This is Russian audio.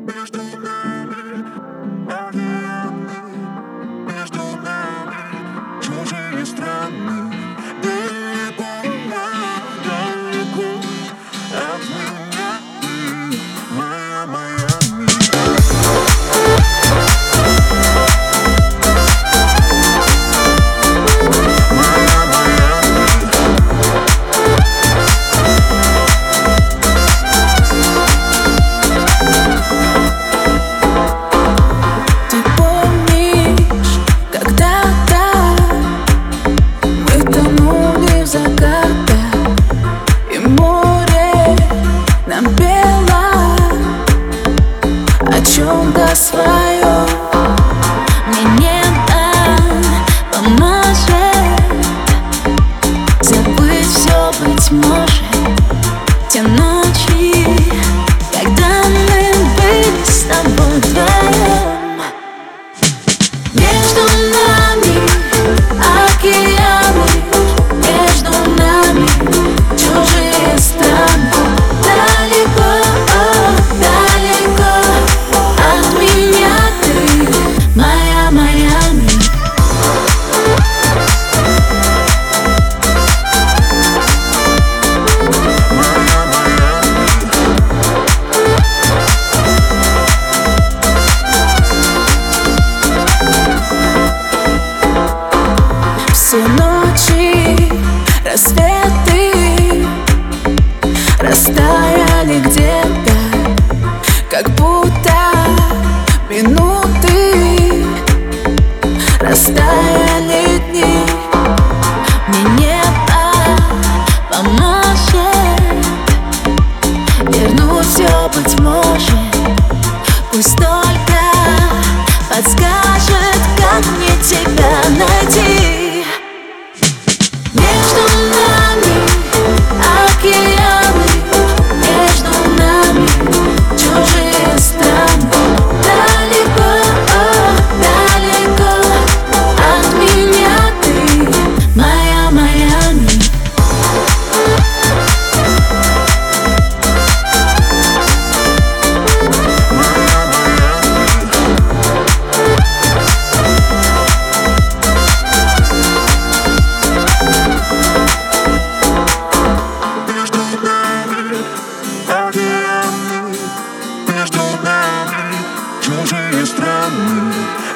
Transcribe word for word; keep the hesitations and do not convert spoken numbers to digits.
Между нами океаны, между нами чужие страны. Далеко, далеко от меня ты, моя Майами. О своем мне небо поможет забыть все, быть может, те ночи, когда мы были с тобой вдвоем. Между нами океаны, между нами чужие страны. Далеко, далеко от меня ты, моя Майами. Все ночи, рассветы растаяли где-то, как будто минуты, растаяли дни. Мне небо поможет вернуть все, быть может. Пусть только подскажет, как мне тебя найти. Между нами океаны, между нами чужие страны. Далеко, далеко от меня ты, моя Майами. Между нами чужие страны.